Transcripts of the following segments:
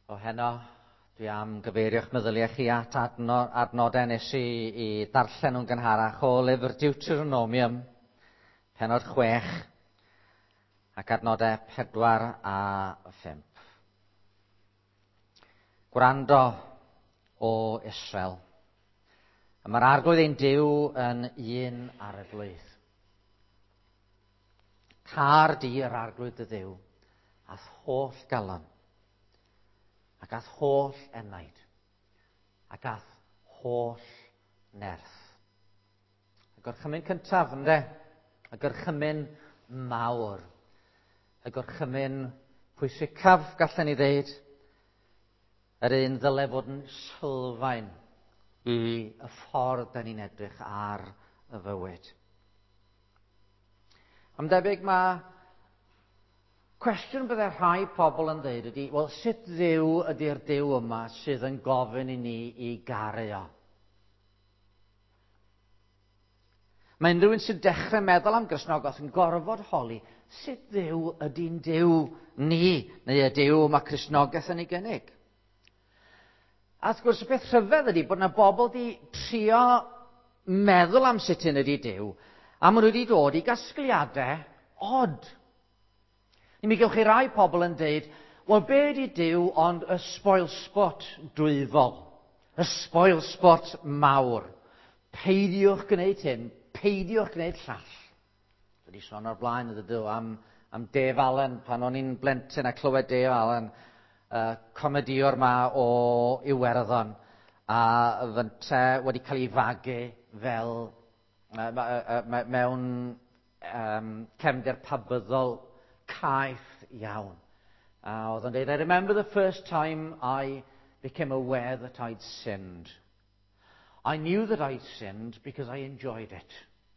O heno, dwi am gyfeirio'ch meddyliau chi at adnodau nes i darllen nhw'n gynharach o lyfr Deuteronomium, pennod 6, ac adnodau 4 a 5. Gwrando o Israel. Mae'r arglwydd ein Duw yn un arglwydd. Car di yr arglwydd y Dduw, ath holl galon, ac ath holl enaid, ac ath holl nerth. Y gorchymyn cyntaf, ynde? Y gorchymyn mawr. Y gorchymyn pwysicaf, gallen ni ddeud, yr un ddyle fod yn sylfaen i y ffordd da ni'n edrych ar y fywyd. Am debyg mae cwestiwn byddai rhai pobl yn dweud ydy, wel, sut Dduw ydy'r Duw yma sydd yn gofyn i ni i garu o? Mae unrhyw un sy'n dechrau meddwl am Gristnogaeth yn gorfod holi sut Dduw ydy'n Duw ni, neu y Duw mae Cristnogaeth yn ei gynnig. A wrth gwrs, y peth rhyfedd ydy bod yna bobl wedi trio meddwl am sut hyn ydy Duw, a maen nhw wedi dod i gasgliadau od. Mi gewch chi rai pobl yn dweud, wel, be ydy Duw ond y spoil spot dwyfol, y spoil spot mawr. Peidiwch gwneud hyn, peidiwch gwneud llall. Dwi wedi sôn o'r blaen ydw am Dave Allen, pan o'n i'n blentyn a clywed Dave Allen, comediwr ma o Iwerddon, a fynte wedi cael ei fagu fel mewn cefndir pabyddol caeth iawn. Oedd yn dweud, I remember the first time I became aware that I'd sinned. I knew that I'd sinned because I enjoyed it.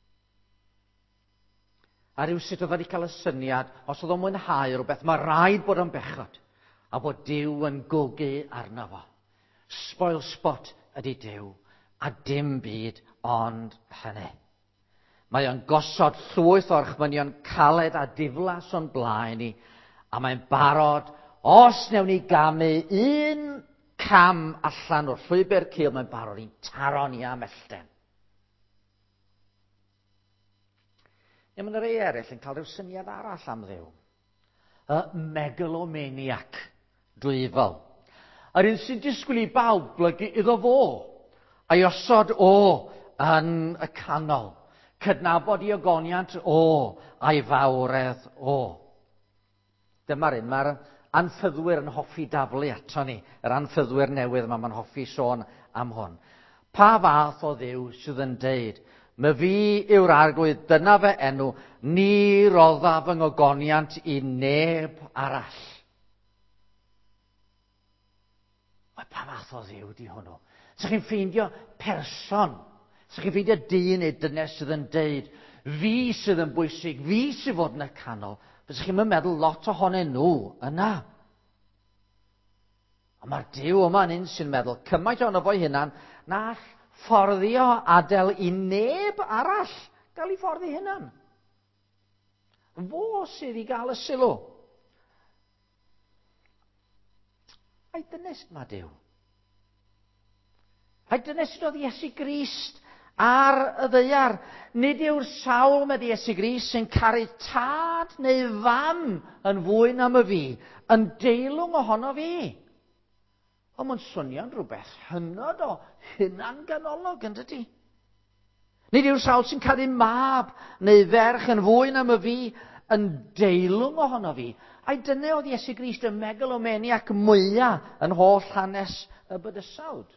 A rhywsut oedd wedi cael y syniad, os oedd o'n mwynhau rhywbeth, mae rhaid bod o'n bechod, a bod Duw yn gogu arno fo. Spoil spot ydy Duw, a dim byd ond hynny. Mae o'n gosod llwyth o'r chmynion caled a diflas o'n blaen ni, a mae'n barod, os newn ni gamu un cam allan o'r llwybr cul, mae'n barod i'n taro ni am mellten. Mae yna rei eraill yn cael rhyw syniad arall am Dduw. Y megalomaniac dwyfol. Yr un sy'n disgwyl i bawb blygu iddo fo, a'i osod o yn y canol. Cydnabod i ogoniant o a'i fawredd o. Dyma'r un, mae'r anffyddwyr yn hoffi daflu ato ni, yr anffyddwyr newydd yma mae'n hoffi sôn am hwn. Pa fath o Dduw sydd yn deud, my fi yw'r arglwydd, dyna fe enw, ni roddaf yng ngogoniant i neb arall. Pa fath o Dduw di hwnnw? Sa'ch chi'n ffeindio person, sa'ch chi'n ffeindio dyn neu dynes sydd yn deud, fi sydd yn bwysig, fi sydd fod yn y canol, bys chi'n meddwl lot ohonyn nhw yna. A mae'r Duw yma yn un sy'n meddwl, cymaint o'n fo'i hunan, na fforddio adael i neb arall gael ei fforddi hunan. Fo sydd i gael y sylw. A'i dynes ma Duw. A'i dynes sydd oedd Iesu Grist ar y ddaear. Nid yw'r sawl med Iesu Grist sy'n caru tad neu fam yn fwy na my fi, yn deilwng ohono fi. Ond mae'n swnio'n rhywbeth hynod o hunan ganolog, yn dydi? Nid yw'r sawl sy'n caru mab neu ferch yn fwy na my fi, yn deilwng ohono fi. A'i dyna oedd Iesu Grist y megalomaniac mwyaf yn holl hanes y bydysawd.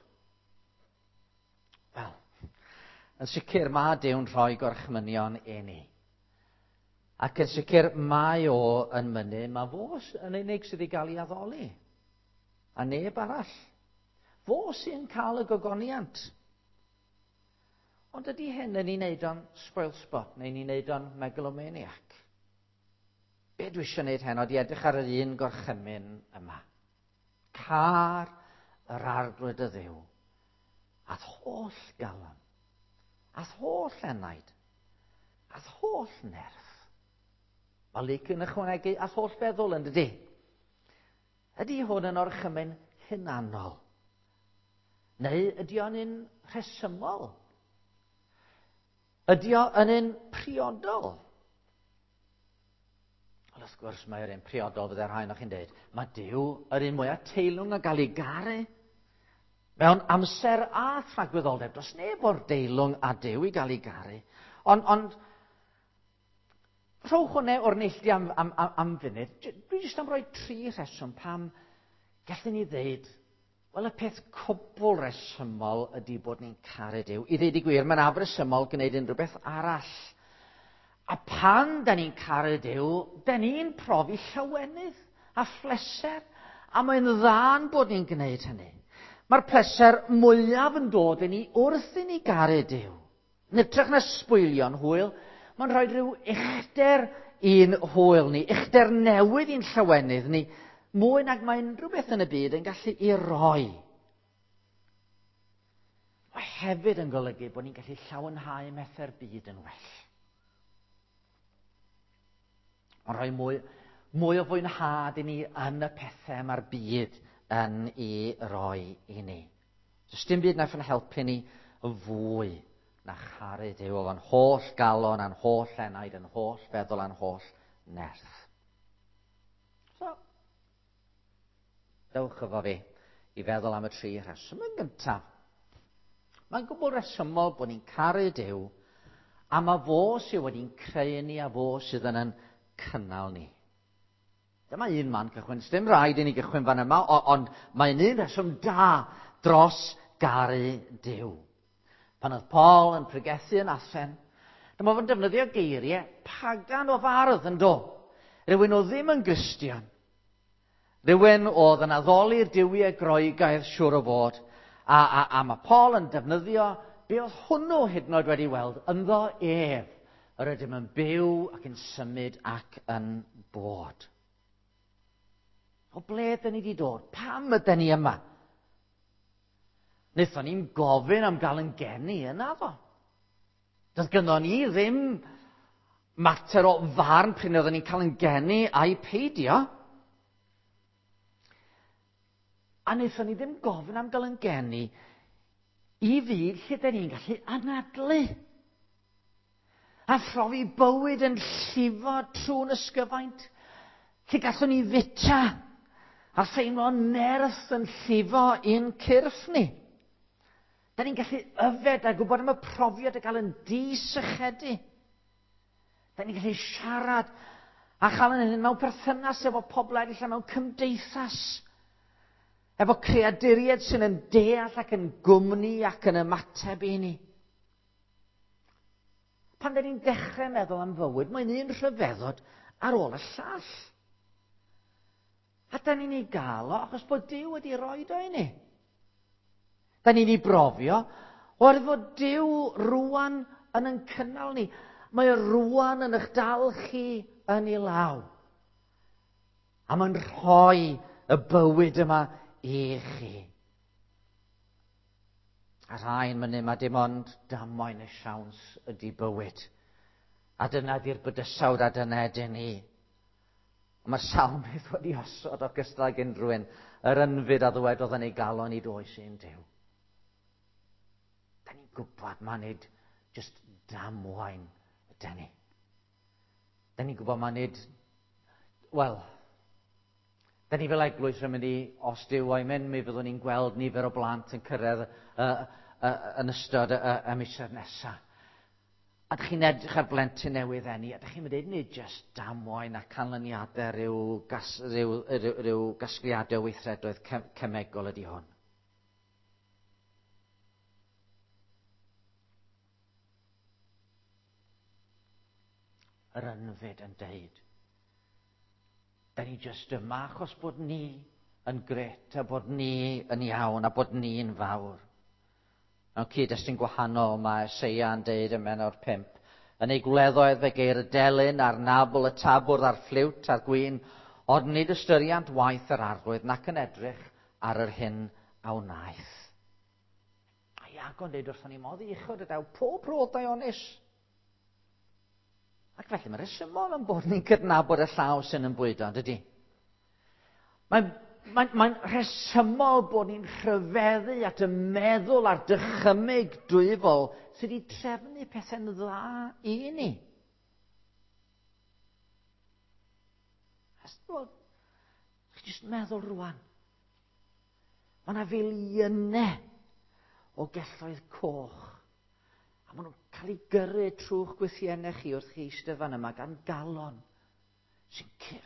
Wel, yn sicr mae Dyw'n rhoi gorchmynion i ni. Ac yn sicr mae o yn mynnu, mae fo yn unig sydd i gael ei addoli. A neb arall. Fo sy'n cael y gogoniant. Ond ydy hyn yn ei wneud o'n spoil spot, neu'n ei wneud o'n megalomaniac? Be dwi eisiau gwneud heno di edrych ar yr un gorchymyn yma. Car yr arglwydd y Dduw. Ath holl galon. Ath holl enaid. Ath holl nerth. Mae lyc yn ychwanegu ath holl feddwl yn dydi? Ydy hwn yn orchymyn hunanol? Neu ydy o'n un rhesymol? Ydy o'n un priodol? Wel, wrth gwrs, mae'r un priodol fydde rhai o'ch chi'n dweud. Mae Duw yr un mwyaf teilwng a gael ei garu. Mewn amser a thragwyddoldeb, does neb o'r deilwng a Duw i gael ei garu. Ond rhowch hwnna o'r neilltu am funud. Dwi jyst am roi 3 rheswm pam gallwn ni ddeud, wel, y peth cwbl resymol ydy bod ni'n caru Duw. I ddeud i gwir, mae'n afresymol gwneud unrhyw beth arall. A pan da ni'n caru Duw, da ni'n profi llawenydd a phleser, a mae'n dda'n bod ni'n gwneud hynny. Mae'r pleser mwyaf yn dod i ni wrth i ni garu Duw. Yn ytrach na sbwylio'n hwyl, mae'n rhoi rhyw uchder i'n hwyl ni, uchder newydd i'n llawenydd ni, mwy nag mae unrhyw beth yn y byd yn gallu ei roi. Mae hefyd yn golygu bod ni'n gallu llawenhau methu'r byd yn well. Mae'n rhoi mwy o fwynhad i ni yn y pethau mae'r byd yn ei roi i ni. Does dim byd na'n helpu ni y fwy na charu Duw o'n holl galon, a'n holl enaid, a'n holl feddwl, a'n holl nerth. So, dewch efo fi i feddwl am y 3 rheswm. Yn gyntaf, mae'n gwbl resymol bod ni'n caru Duw, a mae fo sydd wedi'n creu ni a fo sydd yn cynnal ni. Dyma un man cychwyn. Dim rhaid i ni gychwyn fan yma, ond mae'n un reswm da dros garu Duw. Pan oedd Paul yn pregethu yn Athen, dyma fo'n defnyddio geiriau pagan o fardd yn do. Rhywun o ddim yn Gristion. Rhywun oedd yn addoli'r duwiau Groegaidd siŵr o fod. A mae Paul yn defnyddio be oedd hwnnw hyd yn oed wedi weld ynddo ef. Yr ydym yn byw ac yn symud ac yn bod. O ble ydyn ni wedi dod? Pam ydyn ni yma? Wnaethon ni'n gofyn am gael yn geni yna fo. Doedd gynno ni ddim mater o farn pryn oedden ni'n cael yn geni a'i peidio. A wnaethon ni ddim gofyn am gael yn geni i fyd lle dyn ni'n gallu anadlu. A phrofi bywyd yn llifo trwy'n ysgyfaint. Lle gallwn ni fita a theimlo nerth yn llifo i'n cyrff ni. Da ni'n gallu yfed a gwybod am y profiad a gael yn di-sychedu. Da ni'n gallu siarad a chael yn hyn mewn perthynas efo pobl eraill a mewn cymdeithas. Efo creaduriaid sy'n yn deall ac yn gwmni ac yn ymateb i ni. Pan da ni'n dechrau meddwl am fywyd, mae'n un rhyfeddod ar ôl y llall. A da ni'n ei gael o achos bod Duw wedi rhoi o i ni. Da ni'n ei brofio oherwydd fod Duw rwan yn cynnal ni. Mae rwan yn eich dal chi yn ei law. A mae'n rhoi y bywyd yma i chi. A rhain myny, mae dim ond damwain y siawns ydy bywyd. A dyna di'r bydysawd a dyna dyn ni. Mae'r salmydd wedi osod o gystal ag unrhywun yr ynfyd a ddwedodd yn ei galon i does ein Duw. Da ni'n gwybod mae nid just damwain ydyn ni. Da ni'n gwybod mae nid, wel, da ni fel eglwys yn mynd i, os Duw o'i mynd, mi fyddwn ni'n gweld nifer o blant yn cyrraedd yn ystod y misoedd nesaf. A ydych chi'n edrych ar blentyn newydd enni, a ydych chi'n mynd nid just damwain a canlyniadau rhyw gasgliadau weithredoedd cemegol ydy hwn. Yr ynfyd yn deud, da ni just yma achos bod ni yn gret, a bod ni yn iawn, a bod ni'n fawr. Mewn cyd-destun gwahanol mae Eseia yn deud ym Menor 5, yn ei gwleddoedd fe geir y delyn a'r nabl, y tabwrdd a'r ffliwt a'r gwyn, ond nid ystyriant waith yr arglwydd nac yn edrych ar yr hyn a wnaeth. A Iago'n deud wrthon ni modd i uchod y daw pob rodau onys. Ac felly mae'r resymol yn bod ni'n cydnabod y llaw sy'n yn bwydo, dydy? Mae'n rhesymol bod ni'n rhyfeddu at y meddwl a'r dychymyg dwyfol sydd wedi trefnu pethau'n dda i ni. Chi'n jyst meddwl rwan. Mae yna filiynau o gelloedd coch. A maen nhw'n cael ei gyrru trwy'ch gwythiennau chi wrth chi eistedd fan yma gan galon sy'n curo.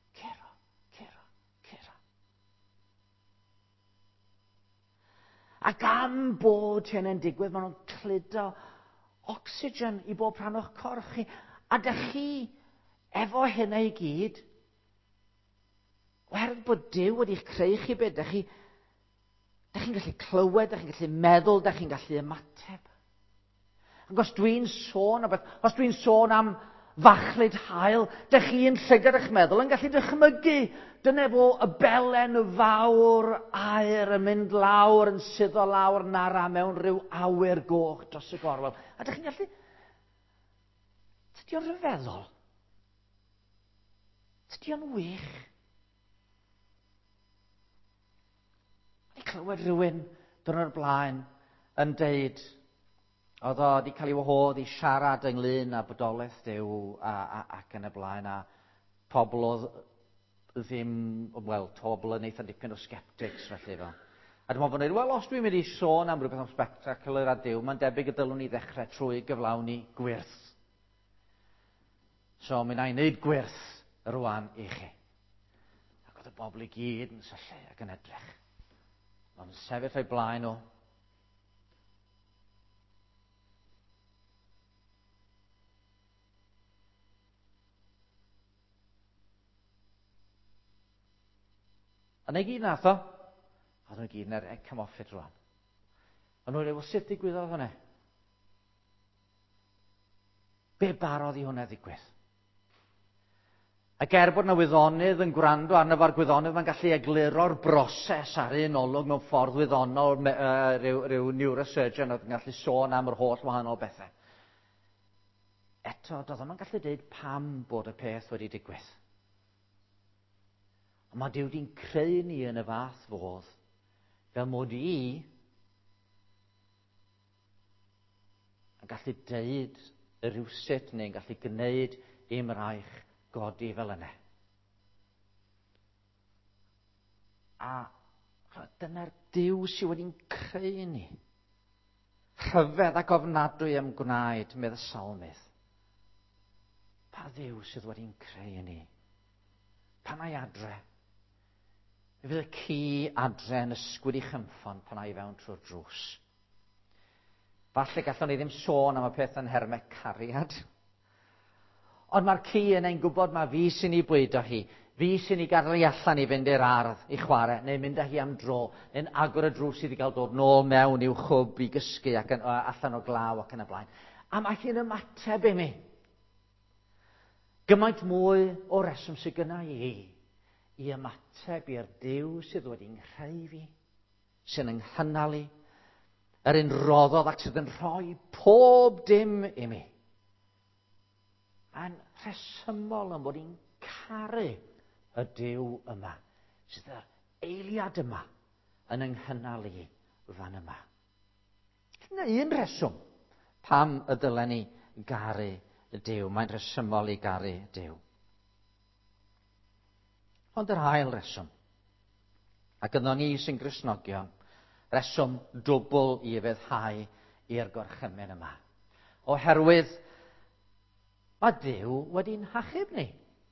Ac am bod hyn yn digwydd, maen nhw'n cludo ocsigen i bob rhan o'ch corff chi. A dych chi, efo hynna i gyd, oherwydd bod Duw wedi'ch creu chi beth, dych chi'n gallu clywed, dych chi'n gallu meddwl, dych chi'n gallu ymateb. Ac os dwi'n sôn am fachlyd hael, dych chi'n llygad eich meddwl yn gallu dychmygu. Dyna fo y belen fawr aer yn mynd lawr, yn suddo lawr nara mewn rhyw awyr goch dros y gorwel. A dych chi'n gallu... Tydi o'n rhyfeddol? Tydi o'n wych? Ni clywed rhywun dwrnod blaen yn deud, oedd o wedi cael ei wahodd i siarad ynglyn â bodolaeth Duw ac yn y blaen, a pobl oedd ddim, pobl yn eitha dipyn o sceptics felly fel. A dwi'n meddwl bod os dwi'n mynd i sôn am rhywbeth am spectacular a Duw, mae'n debyg y dylwn ni ddechrau trwy gyflawni gwyrth. So, mi na i wneud gwyrth rwan i chi. Ac oedd y bobl i gyd yn syllu ac yn edrych. Mae'n sefyll o'i blaen o. A na i gyd nath o, a nhw'n gyd yn cymoffit rwan. A nhw'n dweud, sut ddigwyddodd hwnna? Be barodd i hwnna ddigwydd? Ac bod yna wyddonydd yn gwrando arno fo'r gwyddonydd, mae'n gallu egluro'r broses ar un olwg mewn ffordd wyddonol, rhyw neurosurgeon oedd yn gallu sôn am yr holl wahanol bethau. Eto, doedd yma'n gallu dweud pam bod y peth wedi digwydd. Mae Duw di'n creu ni yn y fath fodd, fel mod i yn gallu deud y rywsut neu'n gallu gwneud i'm raich godi fel yna. A dyna'r Duw sydd wedi'n creu ni. Rhyfedd ac ofnadwy am gwnaed, medde salmydd. Pa Dduw sydd wedi'n creu ni? Pan ai adre? Mi fydd y ci adre yn ysgwyd i chymffon pan ai fewn trwy'r drws. Falle gallwn ni ddim sôn am y peth yn hermau cariad. Ond mae'r ci yna'n gwybod mae fi sy'n ei bwydo hi. Fi sy'n ei gadael i allan i fynd i'r ardd i chwarae, neu mynd â hi am dro, neu'n agor y drws sydd i gael dod nôl mewn i'w chwb i gysgu ac allan o glaw ac yn y blaen. A mae hi'n ymateb i mi. Gymaint mwy o reswm sydd gyna i ymateb i'r Duw sydd wedi'n creu fi, sy'n ynghynnal i, yr un roddodd ac sydd yn rhoi pob dim i mi. Mae'n rhesymol yn bod i'n caru y Duw yma, sydd yr eiliad yma yn ynghynnal i fan yma. Yna un reswm pam y dylen ni garu y Duw. Mae'n rhesymol i garu Duw. Ond yr ail reswm, ac yno ni sy'n Gristnogion, reswm dwbl i feddhau i'r gorchymyn yma. Oherwydd mae Duw wedi'n hachub ni.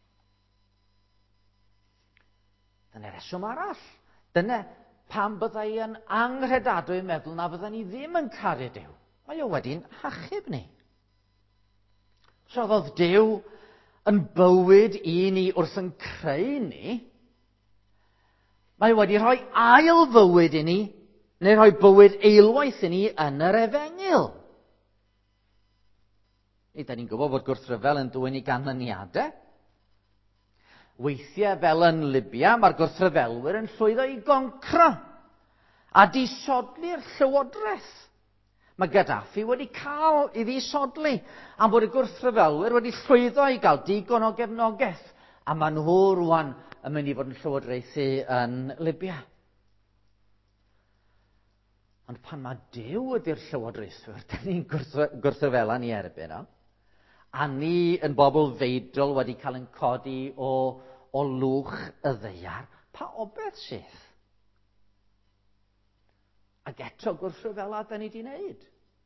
Dyna reswm arall. Dyna pam byddai yn anghredadwy meddwl na byddai ni ddim yn caru Duw. Mae o wedi'n hachub ni. So oedd Duw yn bywyd i ni wrth yn creu ni, mae wedi rhoi ail fywyd i ni, neu rhoi bywyd eilwaith i ni yn yr Efengil. Da ni'n gwybod bod gwrthryfel yn dwyn i ganlyniadau. Weithiau fel yn Libia, mae'r gwrthryfelwyr yn llwyddo i goncro a disodli'r llywodraeth. Mae Gaddafi wedi cael i ddisodli am bod y gwrthryfelwyr wedi llwyddo i gael digon o gefnogaeth. A maen nhw rwan yn mynd i fod yn llywodraethu yn Libia. Ond pan mae Duw ydy'r llywodraethwr, da ni'n gwrthryfela ni erbyn o. A ni yn bobl feidrol wedi cael yn codi o lwch y ddeiar, pa obeth sydd? Ac eto gwrthryfela da ni wedi wneud.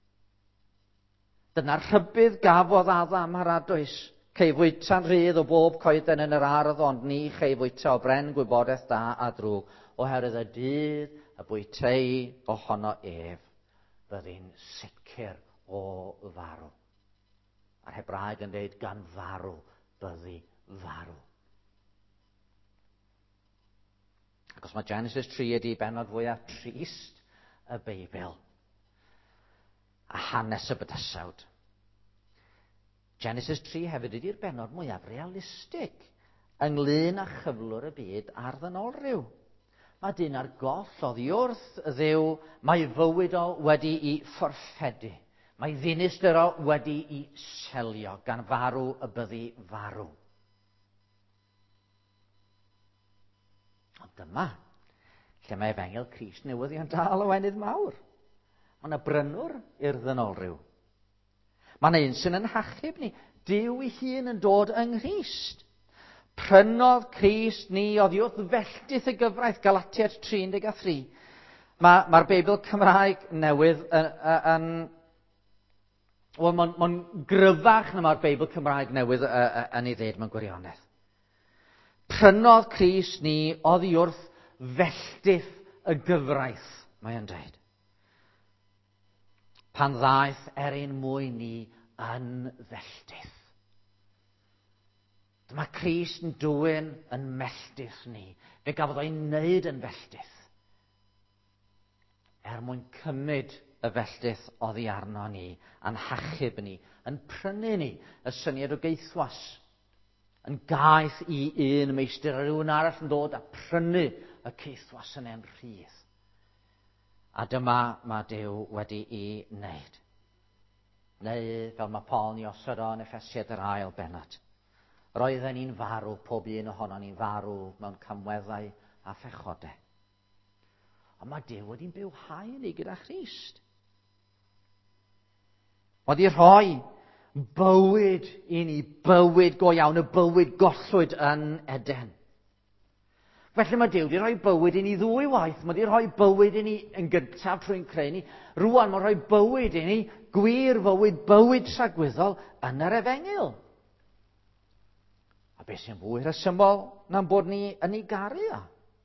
Dyna'r rhybudd gafodd Adam ar Adwys. Cei fwyta'n rhydd o bob coeden yn yr ardd, ond ni chei fwyta o bren gwybodaeth da a drwg, oherwydd y dydd y bwytei ohono ef, byddi'n sicr o farw. A'r Hebraeg yn dweud gan farw byddi farw. Ac os mae Genesis 3 ydi benod fwyaf trist y Beibl a hanes y bydysawd, Genesis 3 hefyd ydy'r benod mwyaf realistig ynglyn â chyflwr y byd a'r ddynolryw. Mae dyn ar goll oddi wrth y Dduw, mae fywyd o wedi i phorffedu. Mae ddinistyr o wedi i selio gan farw y byddi farw. Ond dyma lle mae Efengel Crist newyddion dal o wenydd mawr. Mae yna brynwr i'r ddynolryw. Mae yna un sy'n yn hachub ni. Duw ei hun yn dod yng Nghrist. Prynodd Crist ni oddi wrth felltith y gyfraith, Galatiad 3:3. Mae'r Beibl Cymraeg newydd mae'n gryfach na mae'r Beibl Cymraeg newydd yn ei ddweud mewn gwirionedd. Prynodd Crist ni oddi wrth felltith y gyfraith, mae'n dweud. Pan ddaeth ein mwy ni yn felltith. Dyma Crist yn dwyn yn melltith ni. Fe gafodd o'i wneud yn felltith. Mwyn cymryd y felltith oddi arno ni, yn hachub ni, yn prynu ni y syniad o geithwas. Yn gaeth i un meistr a rhywun arall yn dod a prynu y ceithwas yna'n rhydd. A dyma mae Duw wedi i wneud. Neu, fel mae Paul ni osod o'n Effesiad yr ail benod, roedden ni'n farw, pob un ohono ni'n farw mewn camweddau a phechodau. Ond mae Duw wedi'n bywhau ni gyda Christ. Wedi rhoi bywyd i ni, bywyd go iawn, y bywyd gollwyd yn Eden. Felly mae Duw wedi rhoi bywyd i ni ddwy waith. Mae wedi rhoi bywyd i ni yn gyntaf trwy'n creu ni. Rwan mae'n rhoi bywyd i ni, gwir bywyd tragwyddol yn yr Efengil. A beth sy'n fwy rhesymol na'n bod ni yn ei garu o?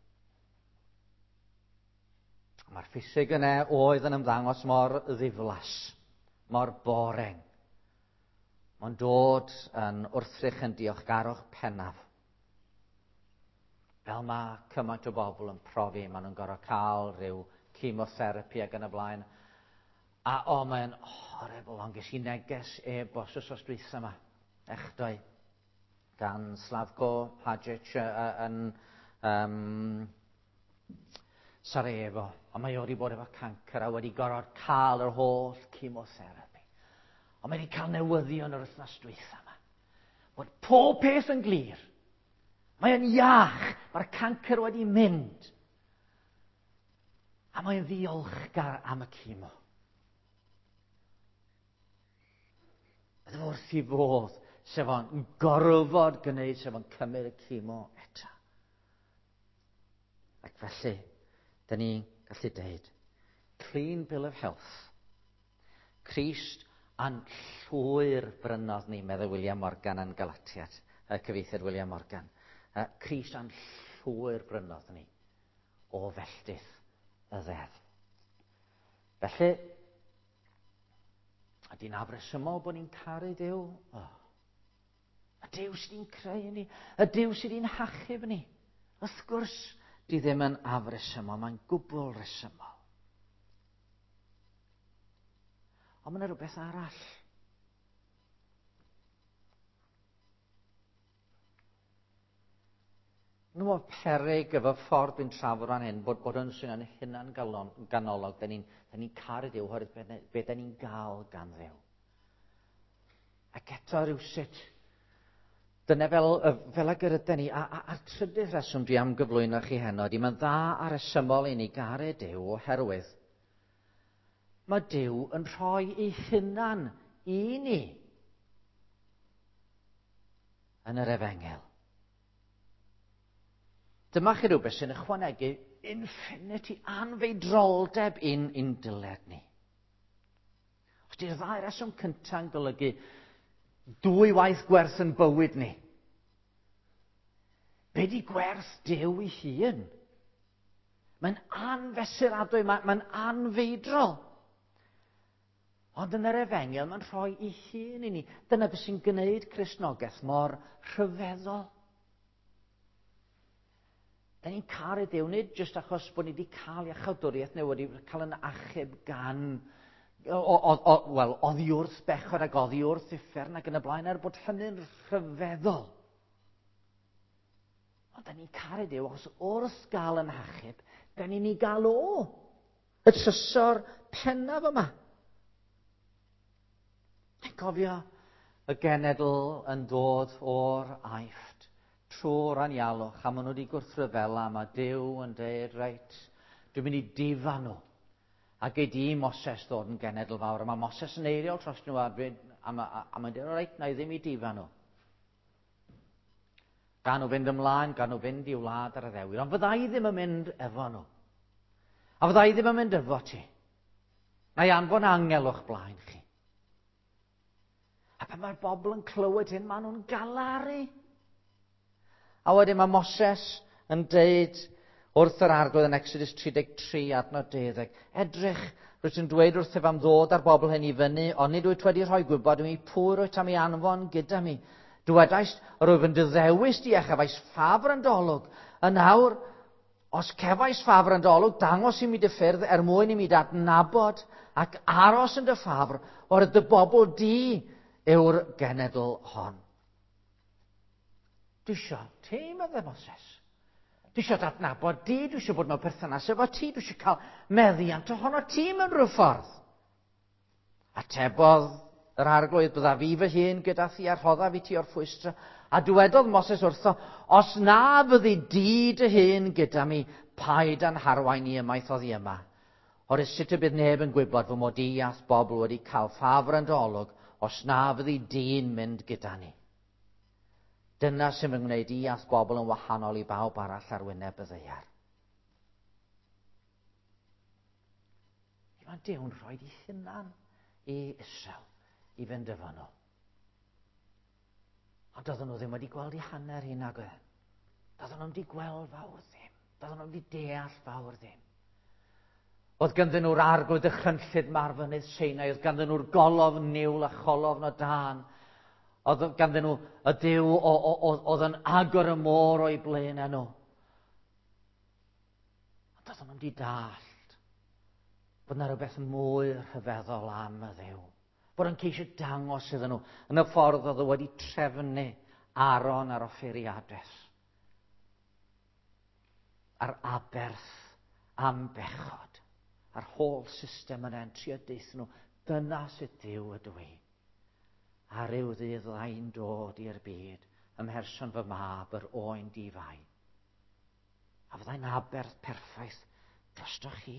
Mae'r ffisig yna oedd yn ymddangos mor ddiflas, mor boring. Mae'n dod yn wrthrych yn diolchgarwch pennaf. Fel mae cymaint o bobl yn profi, maen nhw'n gorfod cael rhyw chemotherapi ac yn y blaen. A mae'n horrible, ond ges i neges e-bost os dwytha yma, echdoi, gan Slavko Hadjic yn Sarajevo. A mae wedi bod efo cancer a wedi gorfod cael yr holl chemotherapi. Ond mae wedi cael newyddion yr wythnos dwytha yma. Bod pob peth yn glir. Mae'n iach, mae'r cancer wedi mynd. A mae'n ddiolchgar am y chemo. Ydy wrth i fodd sef o'n gorfod gwneud sef o'n cymryd y chemo eto. Ac felly, da ni'n gallu deud, clean bill of health. Crist a'n llwyr brynodd ni, meddwl William Morgan yn Galatiad, cyfieithiad William Morgan. Crist a'n llwyr brynodd ni o felltith y ddeddf. Felly, ydy'n afresymol bod ni'n caru Duw? Y Duw sydd wedi'n creu ni, y Duw sydd wedi'n hachub ni. Wrth gwrs, di ddim yn afresymol, mae'n gwbl resymol. Ond mae yna rhywbeth arall. Nhw o peryg efo ffordd dwi'n trafod fan hyn, bod yn swn yn hunan ganolog, da ni'n caru Duw, oherwydd be da ni'n gael gan Dduw. Ac eto rhywsut, Dyna fel y gyryden ni. A'r trydydd reswm dwi am gyflwyno chi heno, mae'n dda a resymol i ni garu Duw oherwydd mae Duw yn rhoi ei hunan i ni yn yr Efengel. Dyma chi rhywbeth sy'n ychwanegu infinity, anfeidroldeb i'n dyled ni. Os di'r ddau reswm cynta'n golygu dwy waith gwerth yn bywyd ni, be di gwerth Duw ei hun? Mae'n anfesuradwy, mae'n anfeidrol. Ond yn yr Efengel, mae'n rhoi ei hun i ni. Dyna beth sy'n gwneud Cristnogaeth mor rhyfeddol. Da ni'n caru Duw nid jyst achos bod ni wedi cael iachawdwriaeth neu wedi cael yn achub gan oddi wrth bechod ac oddi wrth uffern ac yn y blaen, bod hynny'n rhyfeddol. Ond da ni'n caru Duw achos wrth gael yn achub, da ni'n ei gael y trysor pennaf yma. Dwi'n cofio y genedl yn dod o'r Aifft trwy'r anialwch, a maen nhw wedi gwrthryfela, mae Duw yn dweud, reit, dwi'n mynd i difan nhw. A gei di Moses ddod yn genedl fawr, a mae Moses yn eiriol tros nhw, a mae'n dweud, reit, na i ddim i difan nhw. Gan nhw fynd ymlaen, gan nhw fynd i wlad ar y ddewyr, ond fydda i ddim yn mynd efo nhw. A fydda i ddim yn mynd efo ti. Na i anfon angel o'ch blaen chi. A pan mae'r bobl yn clywed hyn, maen nhw'n galaru. A wedyn mae Moses yn deud wrth yr arglwydd yn Exodus 33 adnod 10, edrych, rwyt yn dweud wrth am ddod â'r bobl hyn i fyny, ond nid wyt wedi rhoi gwybod i mi pwy rwyt am ei anfon gyda mi. Dwedais, rwyf yn diddewis di a chefais ffafr yn dolwg. A nawr, os cefais ffafr yn dolwg, dangos i mi dy ffyrdd mwyn i mi adnabod ac aros yn dy ffafr, o'r dy bobl di yw'r genedl hon. Dwi isio ti, medde Moses. Dwi isio adnabod di, dwi isio bod mewn perthynas efo ti, dwi isio cael meddiant ohono ti mewn rhyw ffordd. Atebodd yr arglwydd, bydda fi fy hun gyda thi a rhodda fi ti o'r ffwystra. A dywedodd Moses wrtho, os na fyddi di dy hun gyda mi, paid a'n harwain i ymaith oddi yma. O'r sut y bydd neb yn gwybod fy mod i ath bobl wedi cael ffafr yn dolwg, os na fyddi di'n mynd gyda ni. Dyna sy'n mynd gwneud i ath bobl yn wahanol i bawb arall ar wyneb y ddaear. Mae'n Duw'n rhoi ei hunan i Israel i fynd efo nhw. Ond doedden nhw ddim wedi gweld ei hanner hi nag oedd. Doedden nhw wedi gweld fawr ddim. Doedden nhw wedi deall fawr ddim. Oedd ganddyn nhw'r arglwydd dychrynllyd marfynydd Sinai, oedd ganddyn nhw'r golof niwl a cholofn o dan. Oedd ganddyn nhw y Duw oedd yn agor y môr o'i blaenau nhw. Ond doedden nhw wedi dallt bod yna rhywbeth mwy rhyfeddol am y Dduw. Bod yn ceisio dangos iddyn nhw yn y ffordd oedd wedi trefnu Aaron ar offeriadaeth. A'r aberth am bechod. A'r whole system yn trio deithio nhw. Dyna sydd Duw ydw i. A ryw ddydd ddau'n dod i'r byd ymherson fy mab yr oen di fai. A fyddai'n aberth perffaith drostoch chi.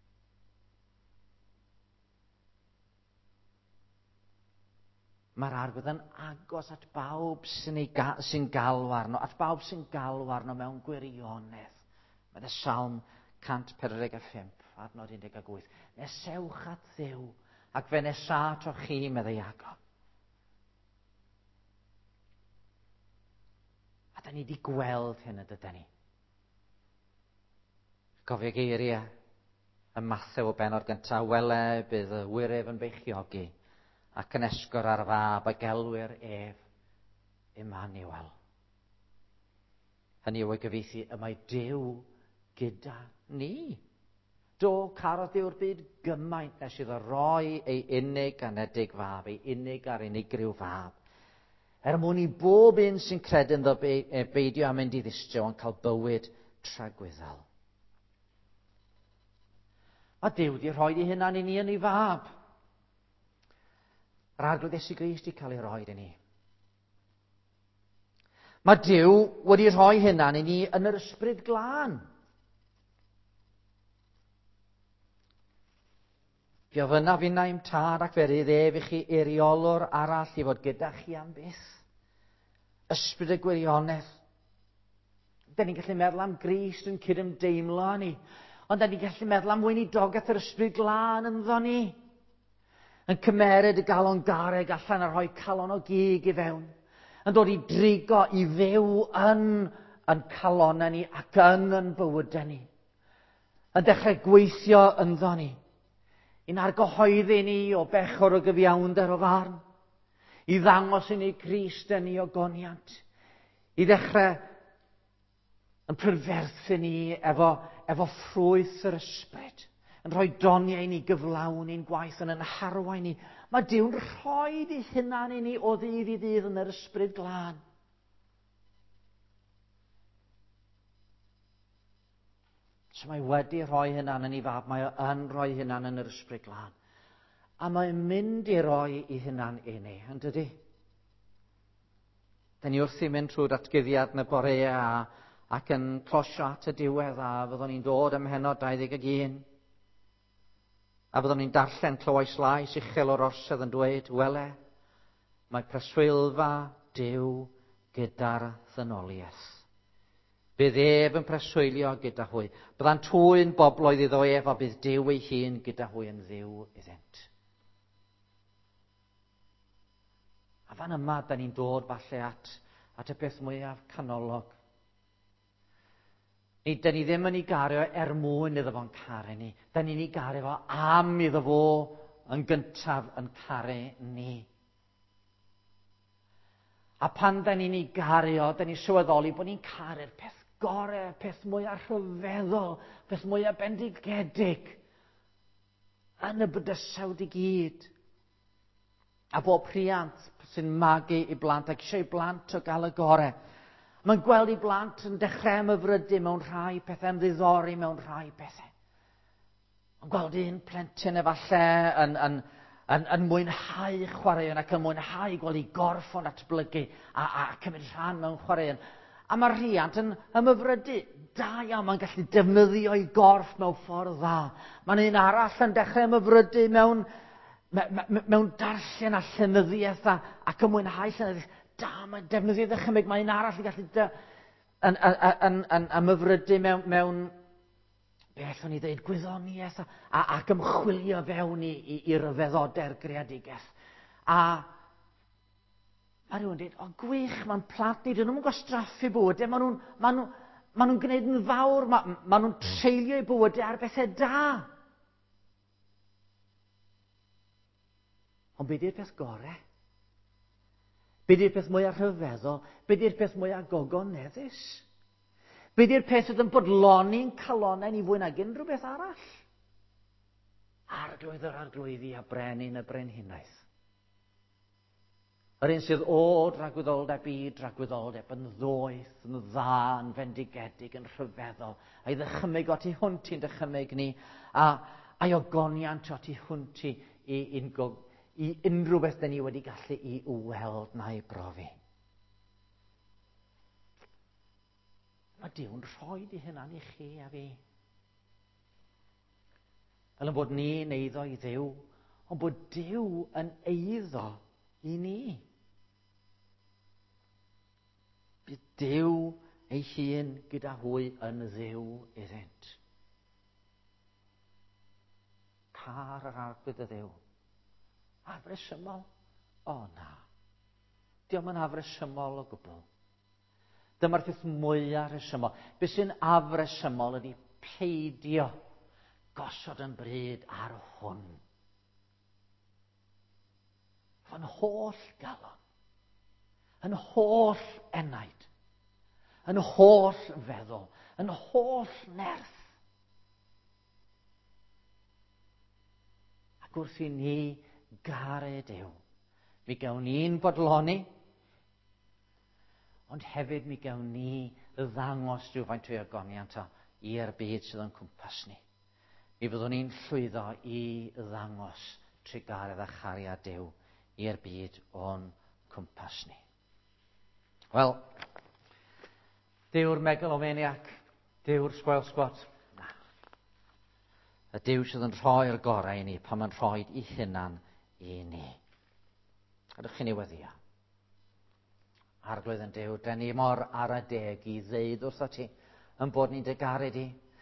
Mae'r arglwydd yn agos at bawb sy'n galw arno, at bawb sy'n galw arno mewn gwirionedd. Mae Psalm 145, adnod 18. Nesewch at Dduw ac fe nesat o chi, meddai Iagob. A da ni wedi gweld hyn ydyn ni. Cofio geiriau y Mathew o benod gyntaf, wele bydd y wyref yn beichiogi ac yn esgor ar fab a gelwyr ef Emmanuel. Hynny yw ei gyfieithu, y mae Duw gyda ni. Do carodd Duw'r byd gymaint nes iddo roi ei unig anedig fab, ei unig ar unigryw fab. Mwyn i bob un sy'n credu ynddo beidio am mynd i ddistio ond cael bywyd tragwyddol. Mae Duw wedi rhoi ei hunan i ni yn ei fab. Yr arglwydd Iesu Grist wedi cael ei roi i ni. Mae Duw wedi rhoi hynna i ni yn yr ysbryd glân. Fe ofyna fi naim tad ac fe rydd ef i chi eiriolwr arall i fod gyda chi am byth. Ysbryd y gwirionedd. Da ni'n gallu meddwl am Grist yn cydymdeimlo ni, ond da ni'n gallu meddwl am weinidogaeth yr ysbryd glân ynddo ni. Yn cymeryd y galon garreg allan a rhoi calon o gig i fewn. Yn dod i drigo i fyw yn calonau ni ac yn bywydau ni. Yn dechrau gweithio ynddo ni. I'n argyhoeddi ni o bechor o gyfiawnder o farn. I ddangos i ni Grist yn ei ogoniant. I ddechrau yn prydferthu ni efo ffrwyth yr ysbryd. Yn rhoi doniau i ni gyflawn i'n gwaith yn harwain ni. Mae Dyw'n rhoi ei hunan i ni o ddydd i ddydd yn yr ysbryd glân. So mae wedi rhoi hunan yn ei fab, mae yn rhoi hunan yn yr ysbryd glân. A mae'n mynd i roi ei hunan i ni, yn dydy? Da ni wrth i mynd trwy datgyddiad yn y bore ac yn closio at y diwedd a fyddwn ni'n dod ym Mhennod 21. A byddwn ni'n darllen clywais lais uchel o'r orsedd yn dweud, wele, mae preswylfa Duw gyda'r ddynoliaeth. Bydd ef yn preswylio gyda hwy. Bydda'n twy'n bobloedd iddo ef a bydd Duw ei hun gyda hwy yn dduw iddynt. A fan yma, da ni'n dod falle at y peth mwyaf canolog. Da ni ddim yn ei gario mwyn iddo fo'n caru ni. Da ni'n ei gario fo am iddo fo yn gyntaf yn caru ni. A pan da ni'n ei gario, da ni'n sylweddoli bod ni'n caru'r peth gorau, peth mwyaf rhyfeddol, peth mwyaf bendigedig yn y bydysawd i gyd. A bob rhiant sy'n magu i blant ac eisiau i blant o gael y gorau. Mae'n gweld i blant yn dechrau ymyfrydu mewn rhai pethau, ymddiddori mewn rhai pethau. Mae'n gweld un plentyn efallai yn mwynhau chwaraeon ac yn mwynhau gweld ei gorff o'n atblygu a cymryd rhan mewn chwaraeon. A mae'r rhiant yn ymyfrydu. Da iawn, mae'n gallu defnyddio ei gorff mewn ffordd dda. Mae'n un arall yn dechrau ymyfrydu mewn darllen a llenyddiaeth ac yn mwynhau llenyddiaeth. Da, mae'n defnyddio ddychymyg. Mae un arall yn gallu yn ymyfrydu mewn beth o'n i ddeud, gwyddoniaeth ac ymchwilio fewn i ryfeddodau'r greadigaeth. A mae rhywun dweud, o gwych, mae'n plant ni, dyn nhw'n gwastraffu bywydau, maen nhw'n gwneud yn fawr, maen nhw'n treulio i bywydau ar bethau da. Ond be di'r peth gorau? Be di'r peth mwyaf rhyfeddol? Be di'r peth mwyaf gogoneddus? Be di'r peth sydd yn bodloni'n calonau ni fwy nag unrhyw beth arall? Arglwydd yr arglwyddi a brenin y brenhinaeth. Yr un sydd o dragwyddoldeb i dragwyddoldeb yn ddoeth, yn dda, yn fendigedig, yn rhyfeddol. A'i ddychymyg o tu hwnt i'n dychymyg ni, a'i ogoniant o tu hwnt i unrhyw beth da ni wedi gallu i weld na'i brofi. Mae Duw'n rhoi di hynna i chi a fi. Fel yn bod ni'n eiddo i Dduw, ond bod Duw yn eiddo i ni. Bydd Duw ei hun gyda hwy yn dduw iddynt. Car yr arglwydd y Dduw. Afresymol? O na. Diolch yn afresymol o gwbl. Dyma'r peth mwyaf resymol. Be sy'n afresymol ydy peidio gosod yn bryd ar hwn. Fo'n holl galon, yn holl enaid, yn holl feddwl, yn holl nerth. Ac wrth i ni garu Duw, mi gawn ni'n bodloni, ond hefyd mi gawn ni ddangos rhywfaint o'i ogoniant i'r byd sydd yn cwmpas ni. Mi fyddwn ni'n llwyddo i ddangos trigaredd a chariad Duw i'r byd o'n cwmpas ni. Wel, Dyw'r megalomaniac, dyw'r spoil spot. Na. Y Dyw sydd yn rhoi'r gorau i ni pan mae'n rhoi i hunan i ni. Ydych chi'n ei weddio? Arglwydd yn Dyw, da ni mor ar y deg i ddeud wrtho ti yn bod ni'n dy garu di,